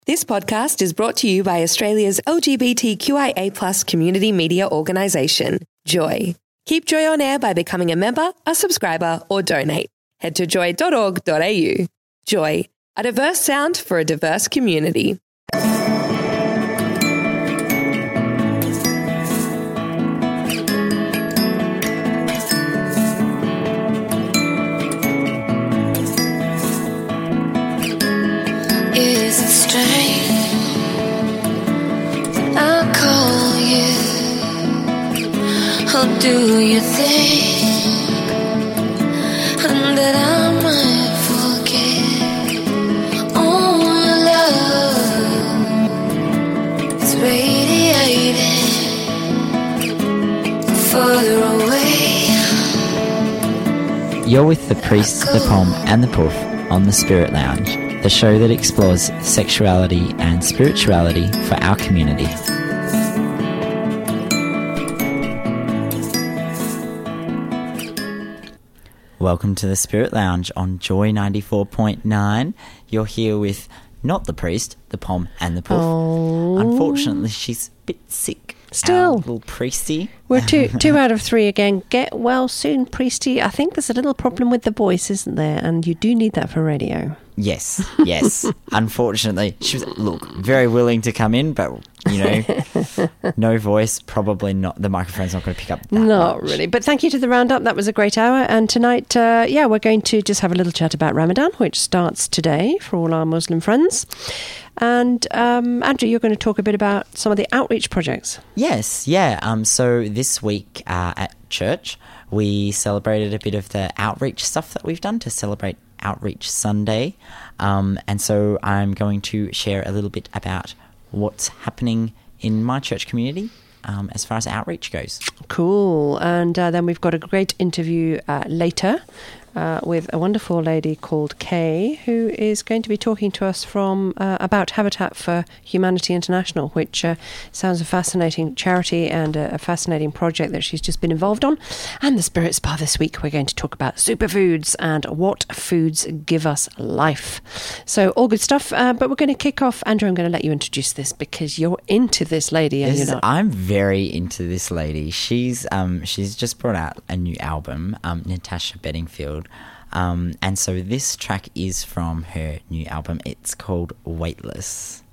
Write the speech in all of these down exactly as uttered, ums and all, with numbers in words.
This podcast is brought to you by Australia's L G B T Q I A plus community media organisation, Joy. Keep Joy on air by becoming a member, a subscriber, or donate. Head to joy dot org dot a u. Joy, a diverse sound for a diverse community. Is it strange that I call you? Or do you think and that I might forget? Oh, love is radiating further away. You're with the Priest, the Pom and the Poof on the Spirit Lounge, the show that explores sexuality and spirituality for our community. Welcome to the Spirit Lounge on Joy ninety-four point nine. You're here with not the Priest, the Pom and the Poof. Oh. Unfortunately, she's a bit sick. Still. Our little Priesty. We're two two out of three again. Get well soon, Priesty. I think there's a little problem with the voice, isn't there? And you do need that for radio. Yes, yes. Unfortunately, she was, look, very willing to come in, but, you know, no voice, probably not, the microphone's not going to pick up that Not much. really. But thank you to the Roundup. That was a great hour. And tonight, uh, yeah, we're going to just have a little chat about Ramadan, which starts today for all our Muslim friends. And um, Andrew, you're going to talk a bit about some of the outreach projects. Yes, yeah. Um. So this week uh, at church, we celebrated a bit of the outreach stuff that we've done to celebrate Outreach Sunday. Um, and so I'm going to share a little bit about what's happening in my church community um, as far as outreach goes. Cool. And uh, then we've got a great interview uh, later uh, with a wonderful lady called Kay, who is going to be talking to us from uh, about Habitat for Humanity International, which uh, sounds a fascinating charity and a, a fascinating project that she's just been involved on. And the Spirit Spa this week, we're going to talk about superfoods and what foods give us life. So all good stuff. Uh, but we're going to kick off. Andrew, I'm going to let you introduce this because you're into this lady and This you're is- not. I'm very into this lady. She's um she's just brought out a new album, um, Natasha Bedingfield. Um, and so this track is from her new album. It's called Weightless.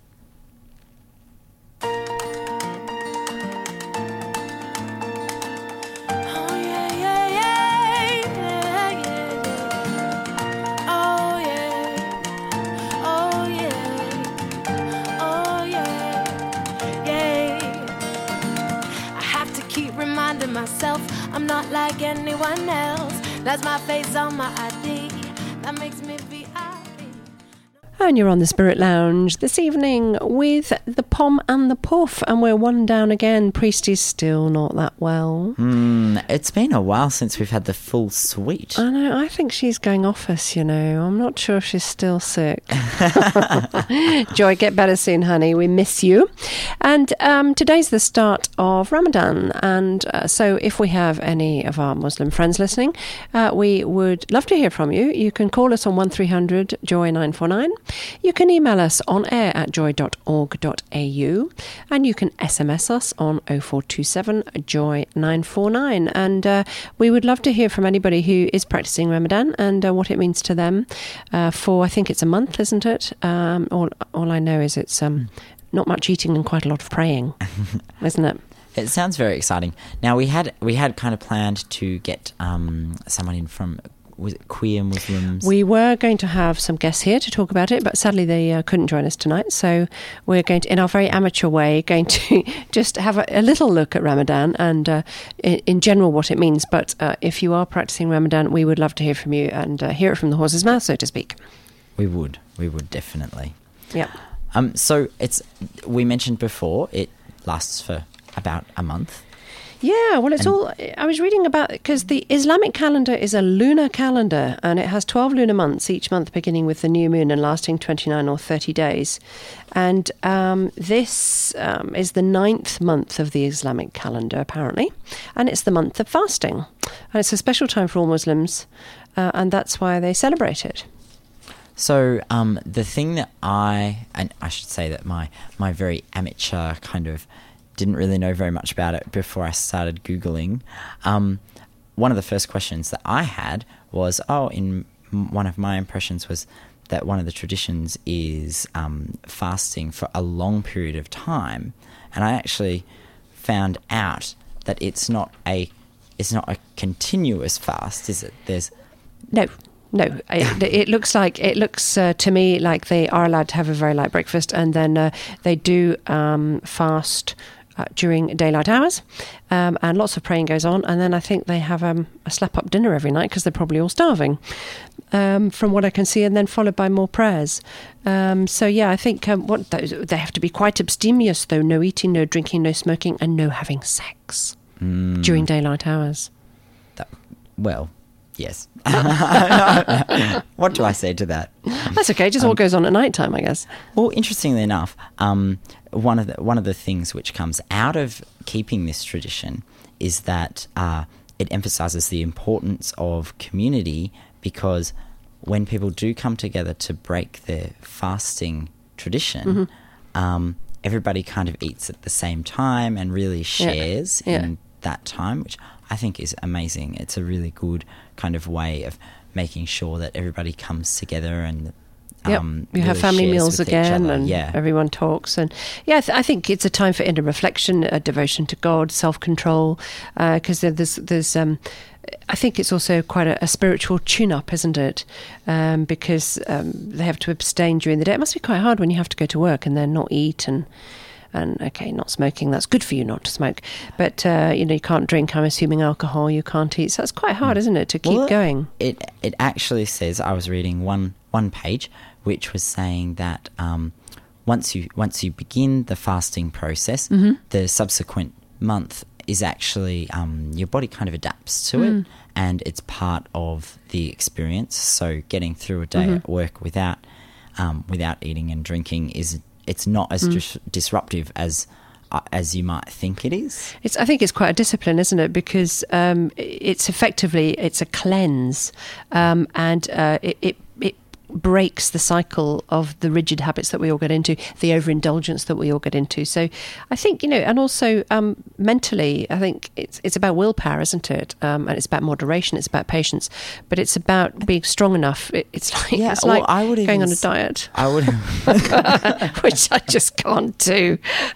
Myself, I'm not like anyone else. That's my face on my I D. That makes me V I P. And you're on the Spirit Lounge this evening with the Pom and the Poof, and we're one down again. Priesty's still not that well. Hmm, it's been a while since we've had the full suite. I know, I think she's going off us, you know. I'm not sure if she's still sick. Joy, get better soon, honey. We miss you. And um, today's the start of Ramadan. And uh, so if we have any of our Muslim friends listening, uh, we would love to hear from you. You can call us on one three hundred joy nine four nine. You can email us on air at joy dot org dot a u. And you can S M S us on oh four two seven joy nine four nine. And uh, we would love to hear from anybody who is practicing Ramadan and uh, what it means to them uh, for, I think it's a month, isn't it? Um, all, all I know is it's um, not much eating and quite a lot of praying, isn't it? It sounds very exciting. Now, we had we had kind of planned to get um, someone in from, was it queer Muslims? We were going to have some guests here to talk about it, but sadly they uh, couldn't join us tonight. So we're going to, in our very amateur way, going to just have a, a little look at Ramadan and uh, in, in general what it means. But uh, if you are practicing Ramadan, we would love to hear from you and uh, hear it from the horse's mouth, so to speak. We would. We would definitely. Yeah. Um. So it's, we mentioned before, it lasts for about a month. Yeah, well, it's And- all... I was reading about... Because the Islamic calendar is a lunar calendar, and it has twelve lunar months, each month beginning with the new moon and lasting twenty-nine or thirty days. And um, this um, is the ninth month of the Islamic calendar, apparently. And it's the month of fasting. And it's a special time for all Muslims, uh, and that's why they celebrate it. So um, the thing that I, and I should say that my, my very amateur kind of didn't really know very much about it before I started Googling. Um, one of the first questions that I had was, oh, in one of my impressions was that one of the traditions is um, fasting for a long period of time. And I actually found out that it's not a, it's not a continuous fast, is it? There's No. No, it, it looks like it looks uh, to me like they are allowed to have a very light breakfast, and then uh, they do um, fast uh, during daylight hours, um, and lots of praying goes on, and then I think they have um, a slap-up dinner every night because they're probably all starving, um, from what I can see, and then followed by more prayers. Um, so yeah, I think um, what those, they have to be quite abstemious though: no eating, no drinking, no smoking, and no having sex mm, during daylight hours. that, well. Yes. What do I say to that? That's okay. It just um, all goes on at night time, I guess. Well, interestingly enough, um, one of the one of the things which comes out of keeping this tradition is that uh, it emphasises the importance of community, because when people do come together to break their fasting tradition, mm-hmm. um, everybody kind of eats at the same time and really shares yeah. Yeah. in that time, which I think is amazing. It's a really good kind of way of making sure that everybody comes together and um, yep. you really have family shares meals with again, each other. and yeah. everyone talks. And yeah, I, th- I think it's a time for inner reflection, a devotion to God, self-control, because uh, there's there's. Um, I think it's also quite a, a spiritual tune-up, isn't it? Um, because um, they have to abstain during the day. It must be quite hard when you have to go to work and then not eat and. And okay, not smoking, that's good for you not to smoke. But, uh, you know, you can't drink, I'm assuming alcohol, you can't eat. So it's quite hard, isn't it, to keep well, going? It it actually says, I was reading one, one page, which was saying that um, once you once you begin the fasting process, mm-hmm. the subsequent month is actually, um, your body kind of adapts to mm. it, and it's part of the experience. So getting through a day mm-hmm. at work without um, without eating and drinking is... it's not as mm. dis- disruptive as uh, as you might think it is. It's. I think it's quite a discipline, isn't it? Because um, it's effectively it's a cleanse, um, and uh, it, it it breaks the cycle of the rigid habits that we all get into, the overindulgence that we all get into. So, I think you know, and also um, mentally, I think it's it's about willpower, isn't it? Um, and it's about moderation, it's about patience, but it's about being strong enough. It, it's like yeah, it's well, like I would going on a s- diet. I would, which I just can't do.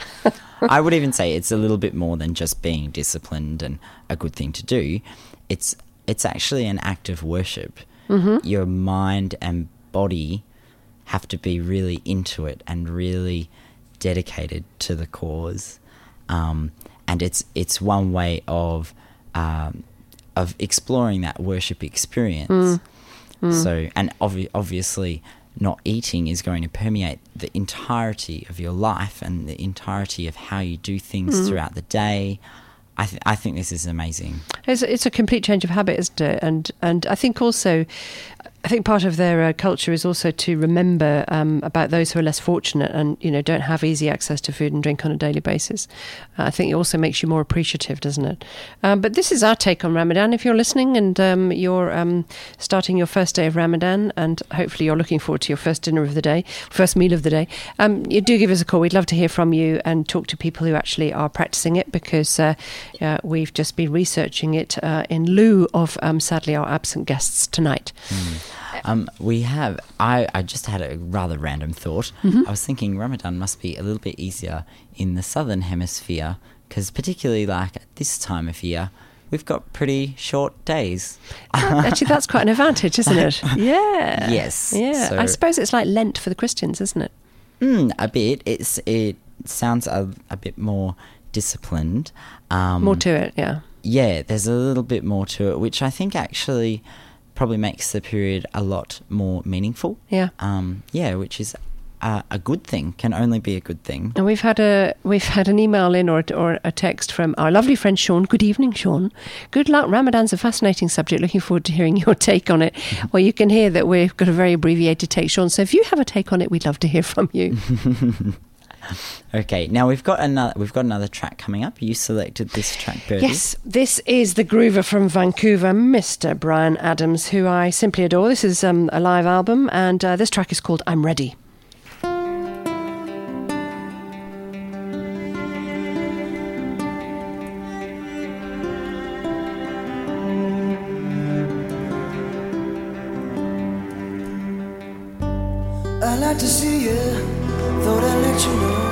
I would even say it's a little bit more than just being disciplined and a good thing to do. It's it's actually an act of worship. Mm-hmm. Your mind and body have to be really into it and really dedicated to the cause, um, and it's it's one way of um, of exploring that worship experience. Mm. Mm. So, and obvi- obviously, not eating is going to permeate the entirety of your life and the entirety of how you do things mm. throughout the day. I, th- I think this is amazing. It's, it's a complete change of habit, isn't it? And and I think also, I think part of their uh, culture is also to remember um, about those who are less fortunate and you know don't have easy access to food and drink on a daily basis. Uh, I think it also makes you more appreciative, doesn't it? Um, but this is our take on Ramadan. If you're listening and um, you're um, starting your first day of Ramadan, and hopefully you're looking forward to your first dinner of the day, first meal of the day, um, you do give us a call. We'd love to hear from you and talk to people who actually are practicing it, because uh, uh, we've just been researching it uh, in lieu of, um, sadly, our absent guests tonight. Mm. Um, we have, I, I just had a rather random thought. Mm-hmm. I was thinking Ramadan must be a little bit easier in the southern hemisphere, because particularly like at this time of year, we've got pretty short days. Actually, that's quite an advantage, isn't it? Yeah. Yes. Yeah. So, I suppose it's like Lent for the Christians, isn't it? Mm, a bit. It's It sounds a, a bit more disciplined. Um, more to it, yeah. Yeah, there's a little bit more to it, which I think actually probably makes the period a lot more meaningful. Yeah. Um, yeah, which is a, a good thing, can only be a good thing. And we've had a we've had an email in or or a text from our lovely friend Sean. Good evening, Sean. Good luck. Ramadan's a fascinating subject. Looking forward to hearing your take on it. Well, you can hear that we've got a very abbreviated take, Sean. So if you have a take on it, we'd love to hear from you. Okay, now we've got another we've got another track coming up. You selected this track, Birdie. Yes, this is the groover from Vancouver, Mister Bryan Adams, who I simply adore. This is um, a live album, and uh, this track is called I'm Ready. I like to see you, thought I'd let you know.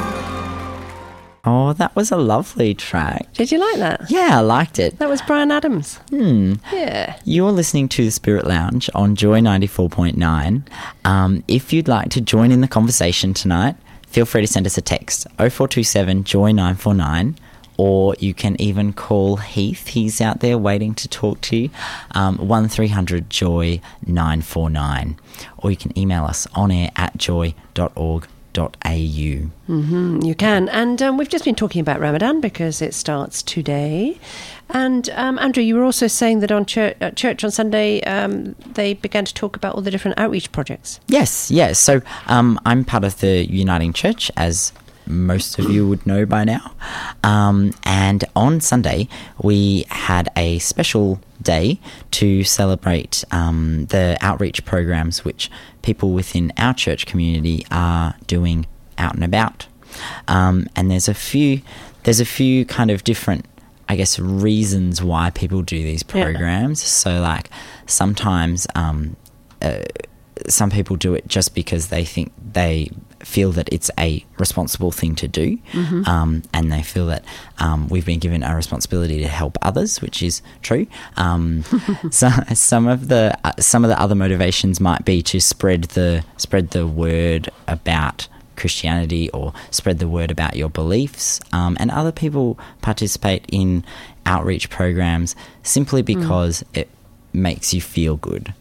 Oh, that was a lovely track. Did you like that? Yeah, I liked it. That was Bryan Adams. Hmm. Yeah. You're listening to the Spirit Lounge on Joy ninety-four point nine. Um, if you'd like to join in the conversation tonight, feel free to send us a text, oh four two seven, joy nine four nine, or you can even call Heath. He's out there waiting to talk to you, um, one three hundred joy nine four nine. Or you can email us on air at joy dot org dot a u. Mm-hmm, you can. And um, we've just been talking about Ramadan because it starts today. And um, Andrew, you were also saying that on church, at church on Sunday, um, they began to talk about all the different outreach projects. Yes, yes. So um, I'm part of the Uniting Church, as most of you would know by now. Um, and on Sunday, we had a special day to celebrate um, the outreach programs which people within our church community are doing out and about. Um, and there's a few, there's a few kind of different, I guess, reasons why people do these programs. Yeah. So, like, sometimes um, uh, some people do it just because they think they feel that it's a responsible thing to do, mm-hmm. um, and they feel that um, we've been given a responsibility to help others, which is true. Um, so some of the uh, some of the other motivations might be to spread the spread the word about Christianity or spread the word about your beliefs. Um, and other people participate in outreach programs simply because mm. it makes you feel good.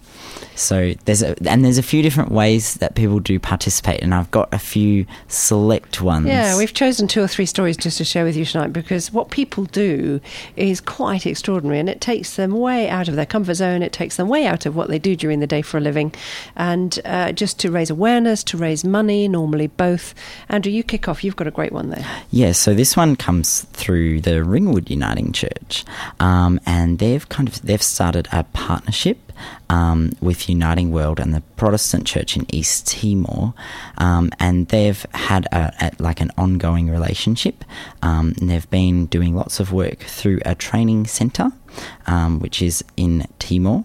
So there's a, and there's a few different ways that people do participate, and I've got a few select ones. Yeah, we've chosen two or three stories just to share with you tonight, because what people do is quite extraordinary, and it takes them way out of their comfort zone. It takes them way out of what they do during the day for a living, and uh, just to raise awareness, to raise money, normally both. Andrew, you kick off. You've got a great one there. Yeah, so this one comes through the Ringwood Uniting Church, um, and they've kind of they've started a partnership Um, with Uniting World and the Protestant Church in East Timor, um, and they've had a, a, like an ongoing relationship, um, and they've been doing lots of work through a training centre, um, which is in Timor.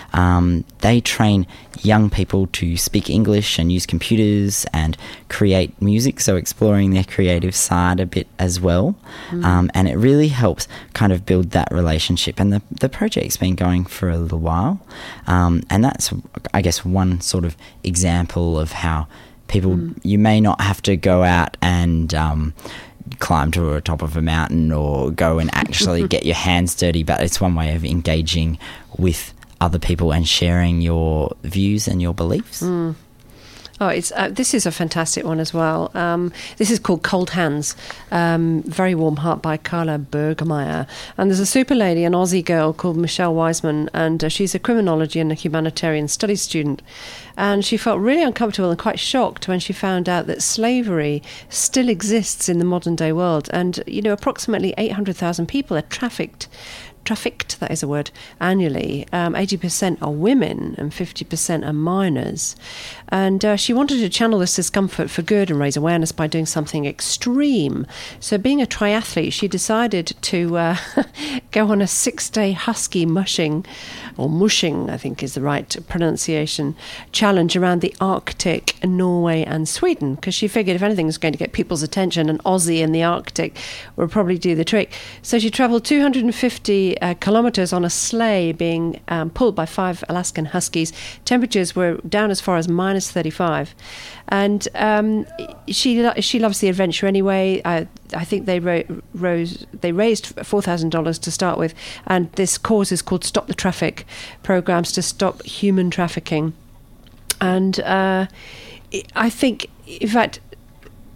Um, they train young people to speak English and use computers and create music, so exploring their creative side a bit as well. Mm. Um, and it really helps kind of build that relationship. And the, the project's been going for a little while. Um, and that's, I guess, one sort of example of how people, mm. you may not have to go out and um, climb to the top of a mountain or go and actually get your hands dirty, but it's one way of engaging with other people and sharing your views and your beliefs. Mm. Oh, it's uh, this is a fantastic one as well. Um, this is called Cold Hands, um, Very Warm Heart by Carla Bergmeyer. And there's a super lady, an Aussie girl called Michelle Wiseman, and uh, she's a criminology and a humanitarian studies student. And she felt really uncomfortable and quite shocked when she found out that slavery still exists in the modern day world. And, you know, approximately eight hundred thousand people are trafficked Trafficked, that is a word, annually. Um, eighty percent are women and fifty percent are minors. And uh, she wanted to channel this discomfort for good and raise awareness by doing something extreme. So being a triathlete, she decided to uh, go on a six-day husky mushing, or mushing, I think is the right pronunciation, challenge around the Arctic, Norway and Sweden, because she figured if anything was going to get people's attention, an Aussie in the Arctic would probably do the trick. So she travelled two hundred fifty Uh, kilometres on a sleigh being um, pulled by five Alaskan Huskies. Temperatures were down as far as minus thirty-five. And um, she she loves the adventure anyway. I, I think they ro- rose they raised four thousand dollars to start with. And this cause is called Stop the Traffic, programs to stop human trafficking. And uh, I think, in fact,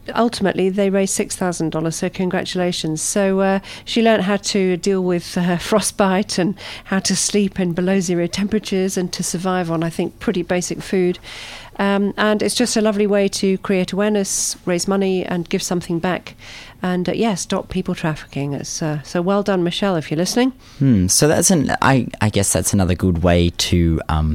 ultimately they raised six thousand dollars, so congratulations. So uh, she learned how to deal with uh, frostbite and how to sleep in below zero temperatures and to survive on, I think, pretty basic food. Um, and it's just a lovely way to create awareness, raise money and give something back. And uh, yeah, stop people trafficking. It's, uh, so well done, Michelle, if you're listening. Hmm, so that's an, I, I guess that's another good way to um,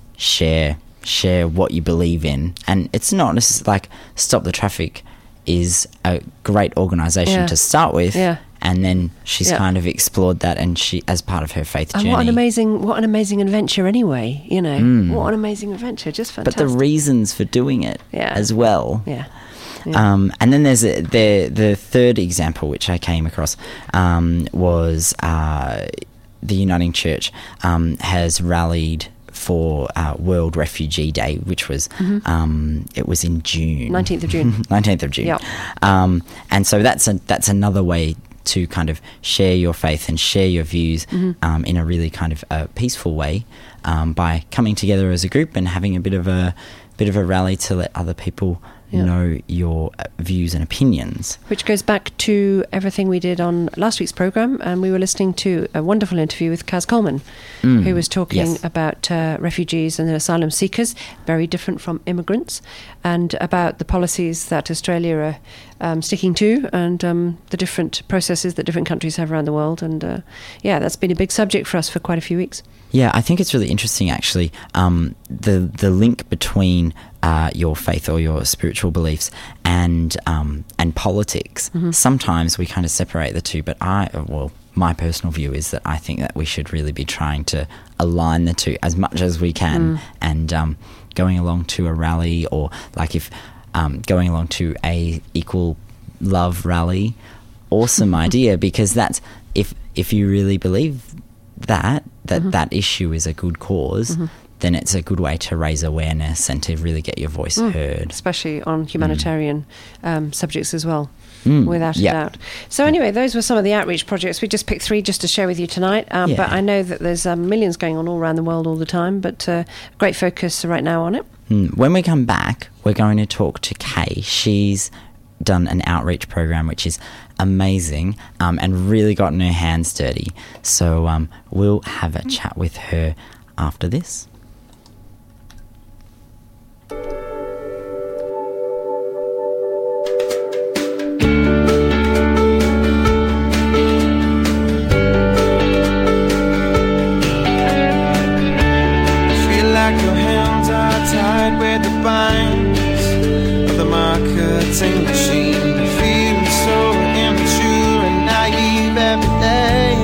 share share what you believe in. And it's not just like Stop the Traffic is a great organisation Yeah. to start with. Yeah. And then she's Yeah. kind of explored that, and she, as part of her faith And journey. what an amazing, what an amazing adventure adventure! You know, what an amazing adventure! Just but fantastic. the reasons for doing it Yeah. as well. yeah, yeah. Um, and then there's a, the the third example which I came across um, was uh, the Uniting Church um, has rallied for uh, World Refugee Day, which was um, it was in June, nineteenth of June. nineteenth of June. Yep. Um, and so that's a, that's another way to kind of share your faith and share your views um, in a really kind of uh, peaceful way um, by coming together as a group and having a bit of a bit of a rally to let other people Yeah. know your uh, views and opinions. Which goes back to everything we did on last week's programme, and we were listening to a wonderful interview with Kaz Coleman, who was talking yes. about uh, refugees and asylum seekers, very different from immigrants, and about the policies that Australia are um, sticking to, and um, the different processes that different countries have around the world. And uh, yeah, that's been a big subject for us for quite a few weeks. Yeah, I think it's really interesting, actually, um, the the link between uh, your faith or your spiritual beliefs and um, and politics. Sometimes we kind of separate the two, but I, well, my personal view is that I think that we should really be trying to align the two as much as we can, and um, going along to a rally, or like if um, going along to a equal love rally, awesome idea, because that's if if you really believe that that that issue is a good because then it's a good way to raise awareness and to really get your voice heard. Especially on humanitarian um, subjects as well, Mm, without a yeah. doubt. So anyway, those were some of the outreach projects. We just picked three just to share with you tonight, um, Yeah. but I know that there's um, millions going on all around the world all the time, but uh, great focus right now on it. Mm, When we come back, we're going to talk to Kay. She's done an outreach program which is amazing um, and really gotten her hands dirty. So um, we'll have a chat with her after this. Feel like your hands are tied with the binds of the marketing machine. Feeling so immature and naive every day.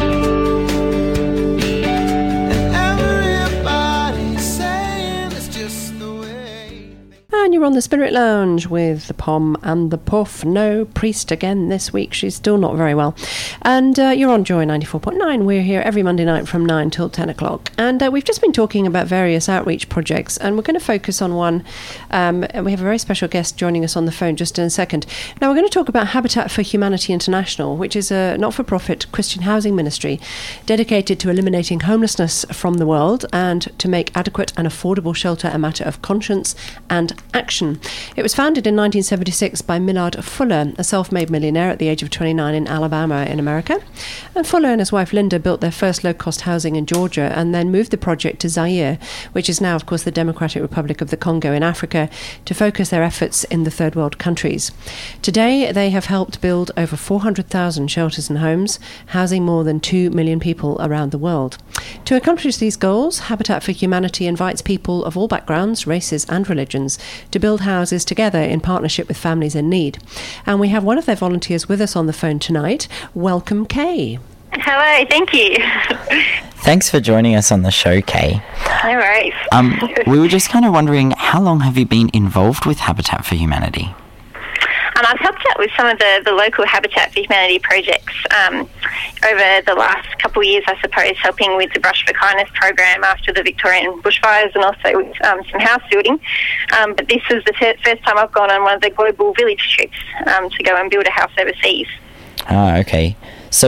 And everybody's saying it's just the way. And you're on the Spirit Lounge with the Pom and the Puff. No Priest again this week. She's still not very well. And uh, you're on Joy ninety-four point nine. We're here every Monday night from nine till ten o'clock. And uh, we've just been talking about various outreach projects, and we're going to focus on one. Um, and we have a very special guest joining us on the phone just in a second. Now, we're going to talk about Habitat for Humanity International, which is a not-for-profit Christian housing ministry dedicated to eliminating homelessness from the world and to make adequate and affordable shelter a matter of conscience and action. It was founded in nineteen seventy-six by Millard Fuller, a self-made millionaire at the age of twenty-nine in Alabama in America. And Fuller and his wife Linda built their first low-cost housing in Georgia and then moved the project to Zaire, which is now, of course, the Democratic Republic of the Congo in Africa, to focus their efforts in the third world countries. Today, they have helped build over four hundred thousand shelters and homes, housing more than two million people around the world. To accomplish these goals, Habitat for Humanity invites people of all backgrounds, races and religions to build houses together in partnership with families in need. And we have one of their volunteers with us on the phone tonight. Welcome, Kay. Hello, thank you. Thanks for joining us on the show, Kay. No worries. Um, we were just kind of wondering, how long have you been involved with Habitat for Humanity? Um, I've helped out with some of the, the local Habitat for Humanity projects um, over the last couple of years, I suppose, helping with the Brush for Kindness program after the Victorian bushfires and also with um, some house building. Um, but this is the t- first time I've gone on one of the global village trips um, to go and build a house overseas. Ah, okay. So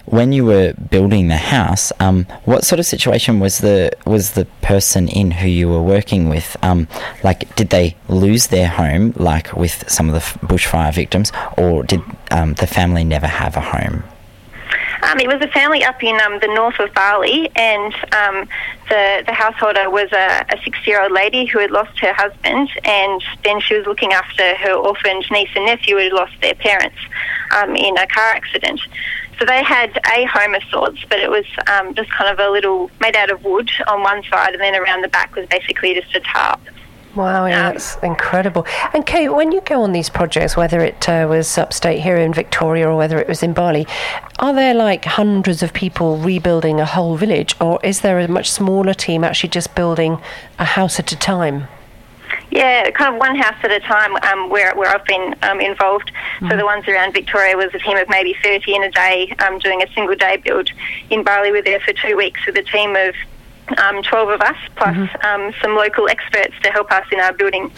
when you were building the house, um, what sort of situation was the was the person in who you were working with? Um, like, did they lose their home, like with some of the f- bushfire victims, or did um, the family never have a home? Um, it was a family up in um, the north of Bali, and um, the the householder was a, a sixty-year-old lady who had lost her husband, and then she was looking after her orphaned niece and nephew who had lost their parents um, in a car accident. So they had a home of sorts, but it was um, just kind of a little, made out of wood on one side, and then around the back was basically just a tarp. Wow, yeah, that's incredible. And Kate, when you go on these projects, whether it uh, was upstate here in Victoria or whether it was in Bali, are there like hundreds of people rebuilding a whole village, or is there a much smaller team actually just building a house at a time? Yeah, kind of one house at a time um, where where I've been um, involved. Mm. So the ones around Victoria was a team of maybe thirty in a day um, doing a single day build. In Bali, we're there for two weeks with a team of Um, twelve of us, plus mm-hmm. um, some local experts to help us in our building.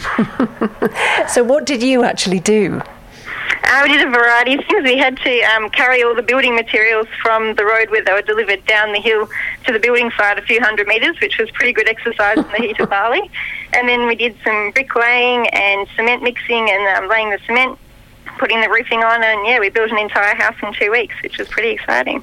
So what did you actually do? Uh, we did a variety of things. We had to um, carry all the building materials from the road where they were delivered down the hill to the building site a few hundred metres, which was pretty good exercise in the heat of Bali. And then we did some bricklaying and cement mixing and um, laying the cement, putting the roofing on, and yeah, we built an entire house in two weeks, which was pretty exciting.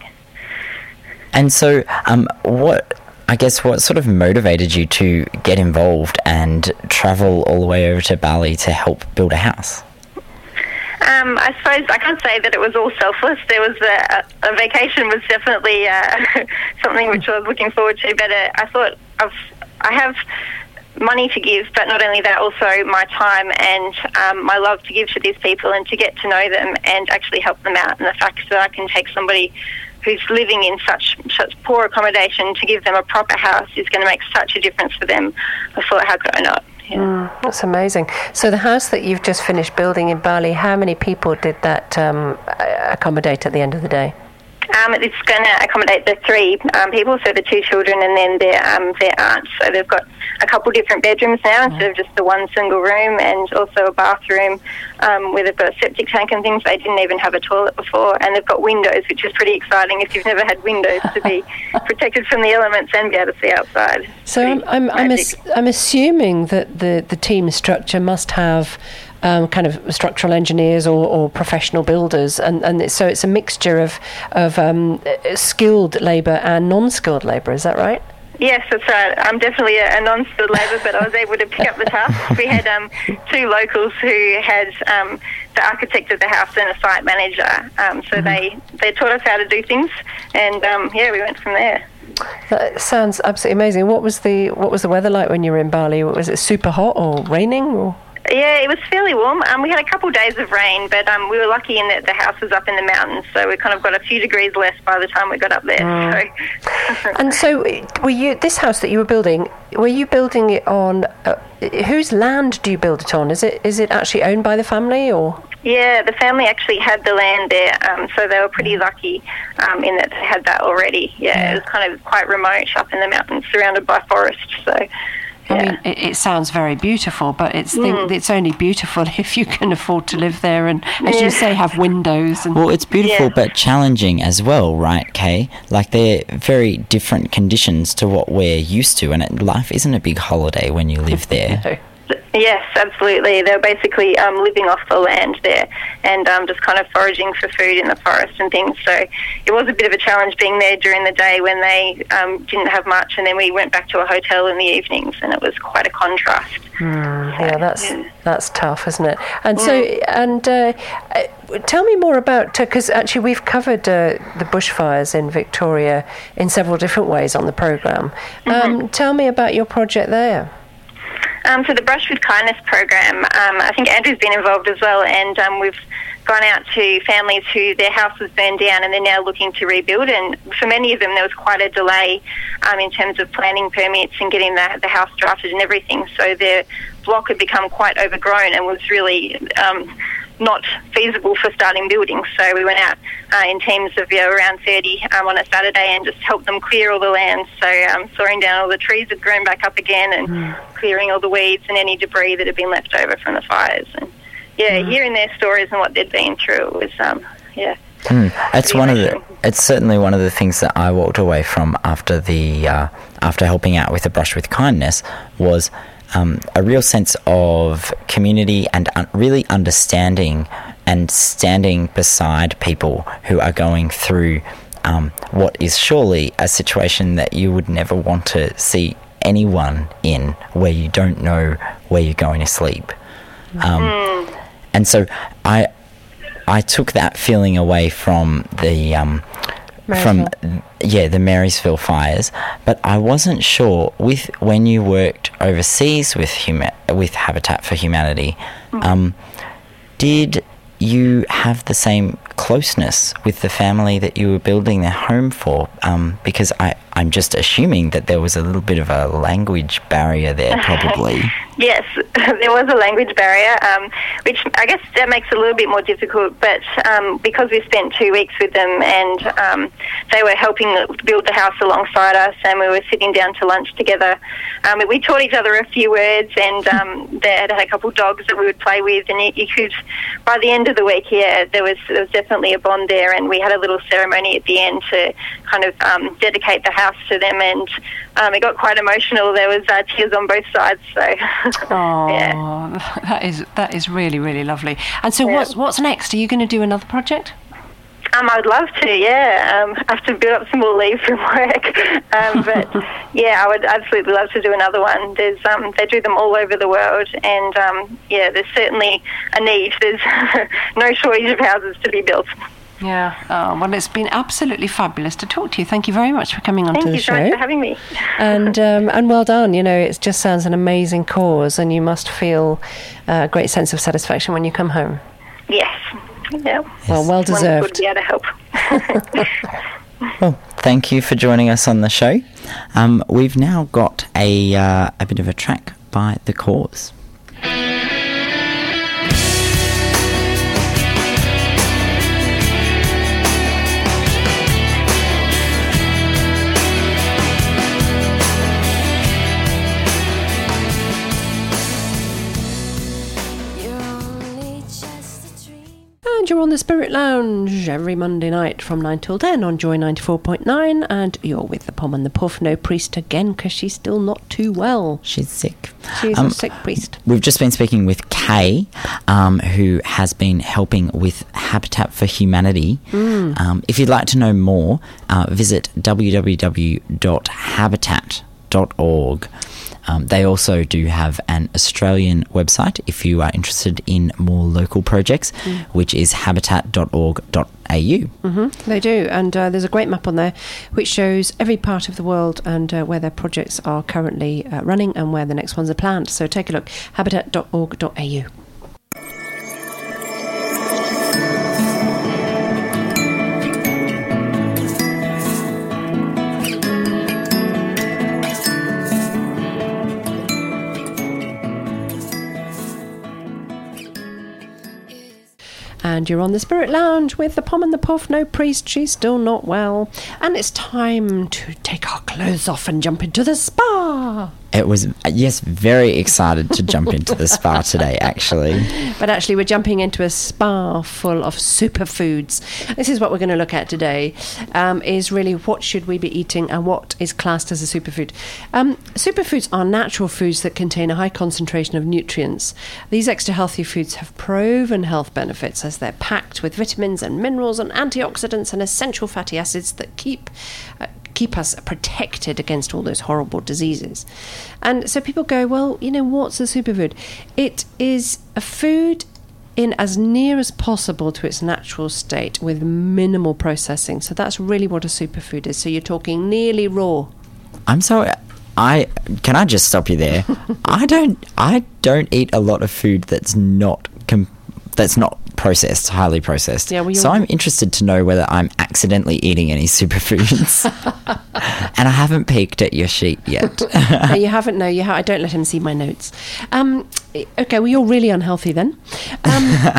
And so, um, what... I guess what sort of motivated you to get involved and travel all the way over to Bali to help build a house? Um, I suppose I can't say that it was all selfless. There was a, a vacation was definitely uh, something which I was looking forward to, but uh, I thought I've, I have money to give, but not only that, also my time and um, my love to give to these people and to get to know them and actually help them out. And the fact that I can take somebody who's living in such such poor accommodation to give them a proper house is going to make such a difference for them. I thought, how could I not? Yeah. Mm, that's amazing. So the house that you've just finished building in Bali, how many people did that um, accommodate at the end of the day? Um, it's going to accommodate the three um, people, so the two children and then their um, their aunt. So they've got a couple different bedrooms now instead of just the one single room, and also a bathroom um, where they've got a septic tank and things. They didn't even have a toilet before, and they've got windows, which is pretty exciting if you've never had windows, to be protected from the elements and be able to see outside. So I'm I'm I'm, ass- I'm assuming that the, the team structure must have Um, kind of structural engineers or, or professional builders, and, and so it's a mixture of of um, skilled labour and non-skilled labour. Is that right? Yes, that's right. I'm definitely a, a non-skilled labour, but I was able to pick up the task. We had um, two locals who had um, the architect of the house and a site manager, um, so mm-hmm. they they taught us how to do things, and um, yeah, we went from there. That sounds absolutely amazing. What was the what was the weather like when you were in Bali? Was it super hot or raining? Or? Yeah, it was fairly warm. Um, we had a couple of days of rain, but um, we were lucky in that the house was up in the mountains, so we kind of got a few degrees less by the time we got up there. Mm. So. And so, were you this house that you were building? Were you building it on uh, whose land do you build it on? Is it is it actually owned by the family or? Yeah, the family actually had the land there, um, so they were pretty lucky um, in that they had that already. Yeah, yeah, it was kind of quite remote up in the mountains, surrounded by forest. So. I Yeah. mean, it, it sounds very beautiful, but it's mm. think, it's only beautiful if you can afford to live there and, as yeah. you say, have windows. And well, it's beautiful yeah. but challenging as well, right, Kay? Like, they're very different conditions to what we're used to, and it, life isn't a big holiday when you live there. No. Yes, absolutely. They're basically um, living off the land there and um, just kind of foraging for food in the forest and things. So it was a bit of a challenge being there during the day when they um, didn't have much, and then we went back to a hotel in the evenings, and it was quite a contrast. Mm, yeah, that's yeah. that's tough, isn't it? And mm. so, and uh, tell me more about, because uh, actually we've covered uh, the bushfires in Victoria in several different ways on the programme. Um, mm-hmm. Tell me about your project there. Um, so the Brush with Kindness program, um, I think Andrew's been involved as well, and um, we've gone out to families who their house was burned down and they're now looking to rebuild. And for many of them, there was quite a delay um, in terms of planning permits and getting the, the house drafted and everything. So their block had become quite overgrown and was really um, not feasible for starting building. So we went out uh, in teams of you know, around thirty um, on a Saturday and just helped them clear all the land. So um, sawing down all the trees that had grown back up again and mm. clearing all the weeds and any debris that had been left over from the fires. And yeah, mm. hearing their stories and what they'd been through, it was um, yeah, Mm. It's pretty one of the. emotional. It's certainly one of the things that I walked away from after the uh, after helping out with the Brush with Kindness was um, a real sense of community and un- really understanding and standing beside people who are going through um, what is surely a situation that you would never want to see anyone in, where you don't know where you're going to sleep. Um, Mm. And so I I took that feeling away from the um, from yeah the Marysville fires, but I wasn't sure with when you worked overseas with huma- with Habitat for Humanity, um, did you have the same closeness with the family that you were building their home for? Um, because I, I'm just assuming that there was a little bit of a language barrier there, probably. Yes, there was a language barrier, um, which I guess that makes it a little bit more difficult, but um, because we spent two weeks with them and um, they were helping build the house alongside us and we were sitting down to lunch together, um, we taught each other a few words, and um, they had a couple of dogs that we would play with, and you, you could, by the end of the week, yeah, there was, there was definitely a bond there, and we had a little ceremony at the end to kind of um, dedicate the house to them, and um, it got quite emotional. There was uh, tears on both sides, so... Oh, yeah. that is that is really, really lovely. And so, Yeah. what's what's next? Are you going to do another project? Um, I'd love to, yeah. Um, I have to build up some more leave from work. Um, but, yeah, I would absolutely love to do another one. There's um, they do them all over the world, and, um, yeah, there's certainly a need. There's no shortage of houses to be built. Yeah. Oh, well, it's been absolutely fabulous to talk to you. Thank you very much for coming onto Thank the you show. so much for having me. and um, and well done. You know, it just sounds an amazing cause, and you must feel a great sense of satisfaction when you come home. Yes. Yeah. Well, well Wonderful deserved. to be able to help. Well, thank you for joining us on the show. Um, we've now got a uh, a bit of a track by The Cause. And you're on the Spirit Lounge every Monday night from nine till ten on Joy ninety-four point nine, and you're with the Pom and the Puff. No priest again because she's still not too well. She's sick. She's Um, a sick priest. We've just been speaking with Kay, um, who has been helping with Habitat for Humanity. Mm. Um, if you'd like to know more, uh, visit w w w dot habitat dot org. Um, they also do have an Australian website if you are interested in more local projects, Mm. which is habitat dot org dot a u. Mm-hmm, they do, and uh, there's a great map on there which shows every part of the world and uh, where their projects are currently uh, running and where the next ones are planned. So take a look, habitat dot org dot a u. And you're on the Spirit Lounge with the Pom and the Puff. No priest, she's still not well. And it's time to take our clothes off and jump into the spa. It was, yes, very excited to jump into the spa today, actually. But actually, we're jumping into a spa full of superfoods. This is what we're going to look at today, um, is really what should we be eating and what is classed as a superfood. Um, superfoods are natural foods that contain a high concentration of nutrients. These extra healthy foods have proven health benefits as they're packed with vitamins and minerals and antioxidants and essential fatty acids that keep uh, keep us protected against all those horrible diseases. And so people go, well, you know, what's a superfood? It is a food in as near as possible to its natural state with minimal processing. So that's really what a superfood is. So you're talking nearly raw. I'm sorry. I can I just stop you there? I don't. I don't eat a lot of food that's not com- that's not processed, highly processed. Yeah, well, so I'm interested to know whether I'm accidentally eating any superfoods. And I haven't peeked at your sheet yet. No, you haven't. No, you ha- I don't let him see my notes. Um, okay, well, you're really unhealthy then. Um,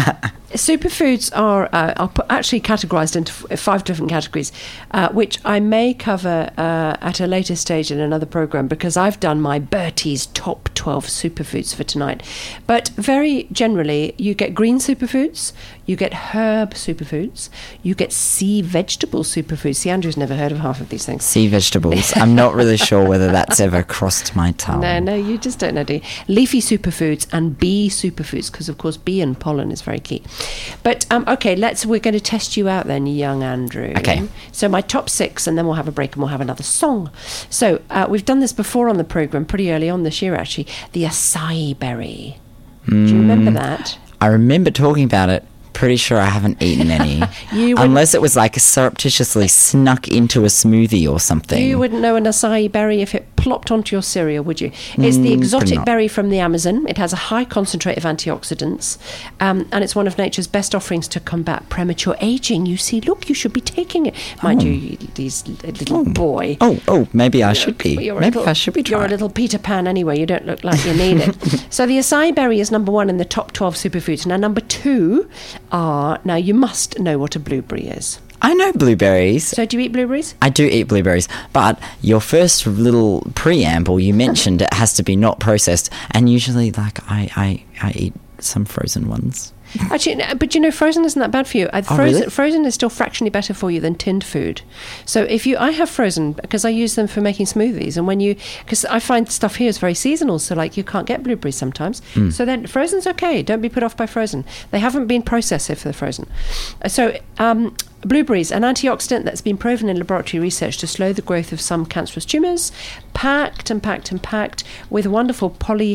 Superfoods are, uh, are put, actually categorised into f- five different categories, uh, which I may cover uh, at a later stage in another programme, because I've done my Bertie's top twelve superfoods for tonight. But very generally, you get green superfoods, you get herb superfoods, you get sea vegetable superfoods. See, Andrew's never heard of half of these things. Sea vegetables. I'm not really sure whether that's ever crossed my tongue. No, no, you just don't know, do you? Leafy superfoods and bee superfoods, because of course bee and pollen is very key. But um, okay, let's. We're going to test you out then, young Andrew. Okay. So my top six, and then we'll have a break and we'll have another song. So uh, we've done this before on the programme, pretty early on this year actually. The acai berry. Mm, Do you remember that? I remember talking about it. Pretty sure I haven't eaten any. You wouldn't- Unless it was like surreptitiously snuck into a smoothie or something. You wouldn't know an acai berry if it plopped onto your cereal, would you? It's the Mm, exotic pretty not. berry from the Amazon. It has a high concentrate of antioxidants, um, and it's one of nature's best offerings to combat premature aging. You see, look, you should be taking it. Mind Oh. you, you, these little boy. Oh, oh, maybe I should be. You're a Maybe little- I should be You're a trying. little Peter Pan anyway. You don't look like you need it. So the acai berry is number one in the top twelve superfoods. Now, number two are, now you must know what a blueberry is. I know blueberries. So do you eat blueberries? I do eat blueberries, but your first little preamble, you mentioned it has to be not processed, and usually, like, I, I, I eat some frozen ones. Actually, no, but you know, frozen isn't that bad for you. Uh, Oh, frozen, really? frozen is still fractionally better for you than tinned food. So if you, I have frozen because I use them for making smoothies, and when you, because I find stuff here is very seasonal, so like you can't get blueberries sometimes. Mm. So then frozen's okay. Don't be put off by frozen. They haven't been processed if they're frozen. Uh, So um, blueberries, an antioxidant that's been proven in laboratory research to slow the growth of some cancerous tumours, packed and packed and packed with wonderful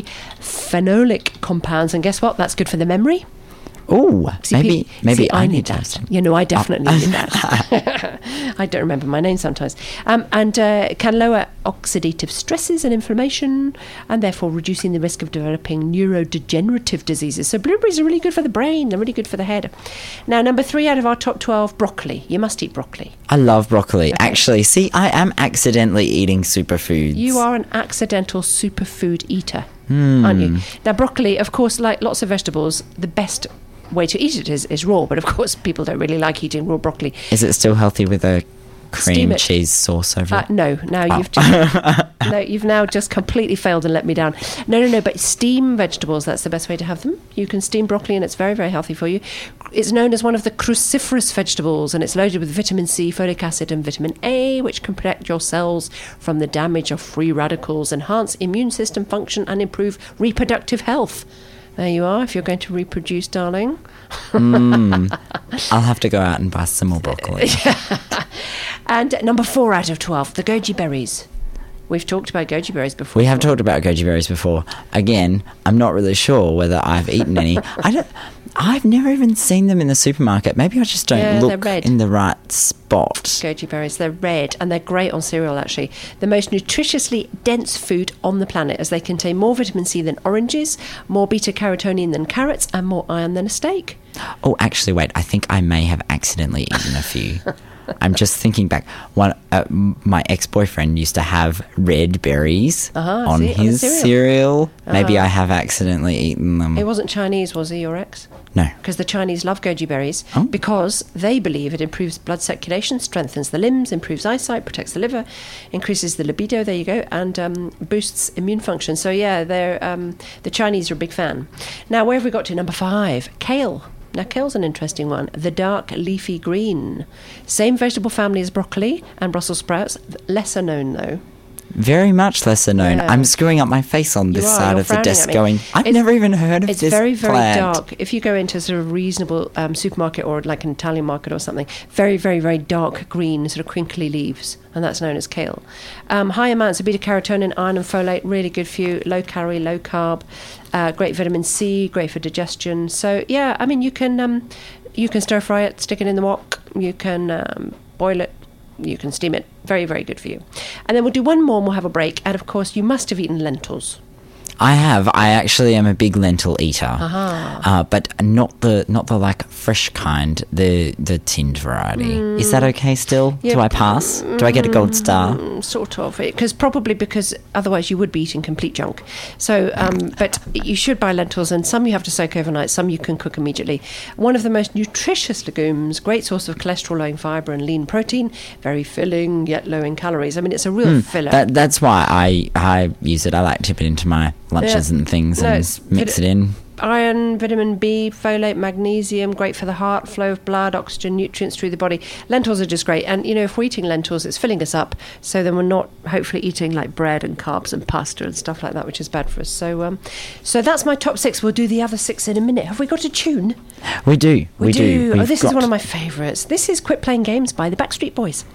polyphenolic compounds, and guess what? That's good for the memory. Oh, See, maybe pe- maybe see, I, need need to that. have some. You know, I definitely need that. I don't remember my name sometimes. Um, and uh, can lower oxidative stresses and inflammation, and therefore reducing the risk of developing neurodegenerative diseases. So blueberries are really good for the brain. They're really good for the head. Now, number three out of our top twelve, broccoli. You must eat broccoli. I love broccoli. Actually, see, I am accidentally eating superfoods. You are an accidental superfood eater, Hmm. aren't you? Now, broccoli, of course, like lots of vegetables, the best way to eat it is, is raw, but of course people don't really like eating raw broccoli. Is it still healthy with a Steam cream it. cheese sauce over Uh, it? no, now Oh. you've just, no, you've now just completely failed and let me down. No, no, no. But steam vegetables, that's the best way to have them. You can steam broccoli, and it's very, very healthy for you. It's known as one of the cruciferous vegetables, and it's loaded with vitamin C, folic acid, and vitamin A, which can protect your cells from the damage of free radicals, enhance immune system function, and improve reproductive health. There you are. If you're going to reproduce, darling. Mm. I'll have to go out and buy some more broccoli. And number four out of twelve, the goji berries. We've talked about goji berries before. We have talked about goji berries before. Again, I'm not really sure whether I've eaten any. I don't. I've never even seen them in the supermarket. Maybe I just don't Yeah, they're look red. in the right spot. Goji berries, they're red and they're great on cereal actually. The most nutritiously dense food on the planet, as they contain more vitamin C than oranges, more beta carotene than carrots, and more iron than a steak. Oh, actually, wait. I think I may have accidentally eaten a few. I'm just thinking back. One, uh, m- my ex-boyfriend used to have red berries Uh-huh, on see, on the his cereal. cereal. Maybe Uh-huh. I have accidentally eaten them. It wasn't Chinese, was he, your ex? No. Because the Chinese love goji berries Oh. because they believe it improves blood circulation, strengthens the limbs, improves eyesight, protects the liver, increases the libido, there you go, and um, boosts immune function. So, yeah, they're, um, the Chinese are a big fan. Now, where have we got to? Number five, kale. Now, kale's an interesting one. The dark leafy green. Same vegetable family as broccoli and Brussels sprouts. Lesser known, though. Very much lesser known. Yeah. I'm screwing up my face on You this are, side you're of the frowning desk at me. going, I've It's- never even heard of It's this very, very plant. dark. If you go into sort of reasonable um, supermarket or like an Italian market or something, very, very, very dark green, sort of crinkly leaves, and that's known as kale. Um, high amounts of beta-carotene, iron and folate, really good for you. Low calorie, low carb, uh, great vitamin C, great for digestion. So, yeah, I mean, you can, um, you can stir-fry it, stick it in the wok, you can um, boil it, you can steam it. Very, very good for you. And then we'll do one more and we'll have a break. And, of course, you must have eaten lentils. I have. I actually am a big lentil eater, Uh-huh. uh, but not the not the like fresh kind, the the tinned variety. Mm. Is that okay still? Yeah. Do I pass? Do I get a gold star? Mm, sort of, because probably because otherwise you would be eating complete junk. So, um, but you should buy lentils, and some you have to soak overnight, some you can cook immediately. One of the most nutritious legumes, great source of cholesterol-lowering fibre and lean protein, very filling yet low in calories. I mean, it's a real filler. That, that's why I I use it. I like to dip it into my lunches Yeah. and things No, and it's mix vit- it in. Iron, vitamin B, folate, magnesium, great for the heart, flow of blood, oxygen, nutrients through the body. Lentils are just great. And, you know, if we're eating lentils, it's filling us up. So then we're not hopefully eating like bread and carbs and pasta and stuff like that, which is bad for us. So um, so that's my top six. We'll do the other six in a minute. Have we got a tune? We do. We, We, do. Oh, We've this got- is one of my favourites. This is Quit Playing Games by the Backstreet Boys.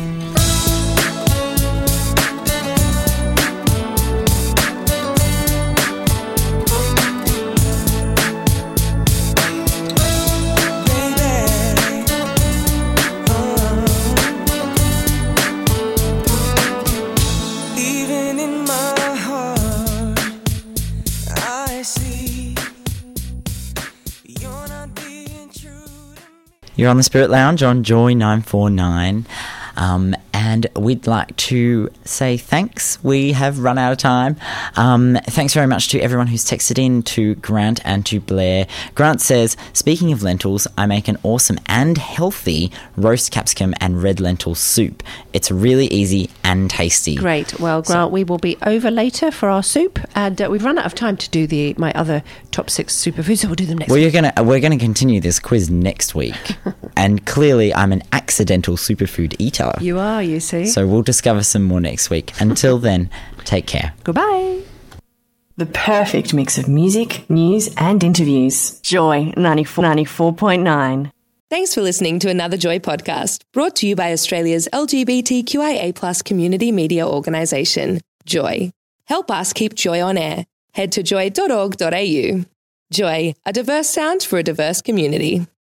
Even in my heart, I see you're not being true to me. You're on the Spirit Lounge on Joy nine four nine. Um, and we'd like to say thanks. We have run out of time. Um, thanks very much to everyone who's texted in, to Grant and to Blair. Grant says, speaking of lentils, I make an awesome and healthy roast capsicum and red lentil soup. It's really easy and tasty. Great. Well, Grant, we will be over later for our soup, and uh, we've run out of time to do the my other top six superfoods, so we'll do them next Well, week. you're gonna we're gonna continue this quiz next week, and clearly I'm an accidental superfood eater. You are, you see. So we'll discover some more next week. Until then, take care. Goodbye. The perfect mix of music, news, and interviews. Joy ninety-four, ninety-four point nine. Thanks for listening to another Joy podcast, brought to you by Australia's L G B T Q I A plus community media organisation, Joy. Help us keep Joy on air. Head to joy dot org dot a u. Joy, a diverse sound for a diverse community.